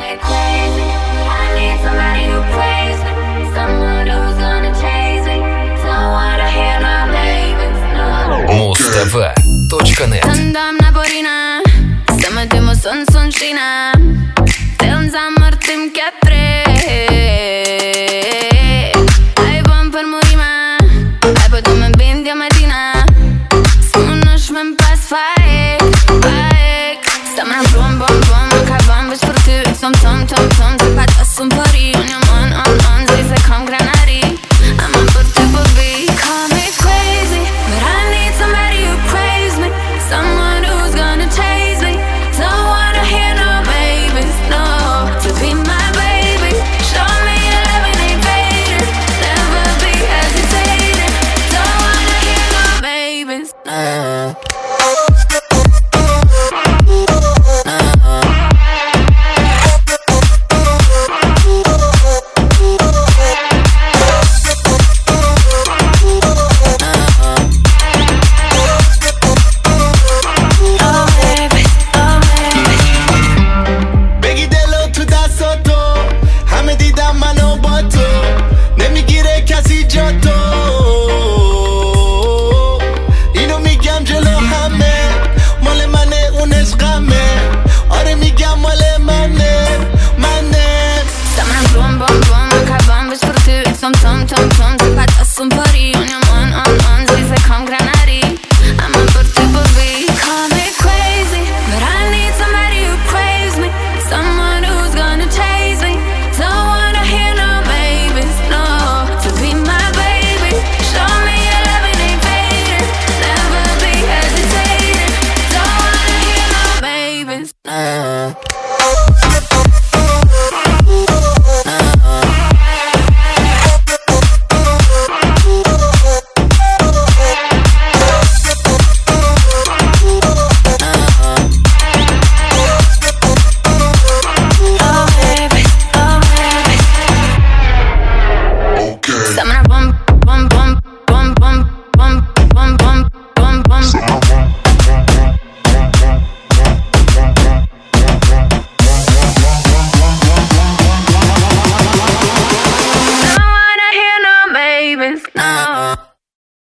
crazy. I need somebody who praise me, someone who's gonna chase me. Don't wanna hear no labels, no. Mustv.net. Doamna Borina, să mă sun știna. Film zamărtim kepre. Ai bom per murima, ai potom me bindia medina. Smunoš me pas faik. Stamna bom, ka bom, bez porty. Tom, se pat asum pari.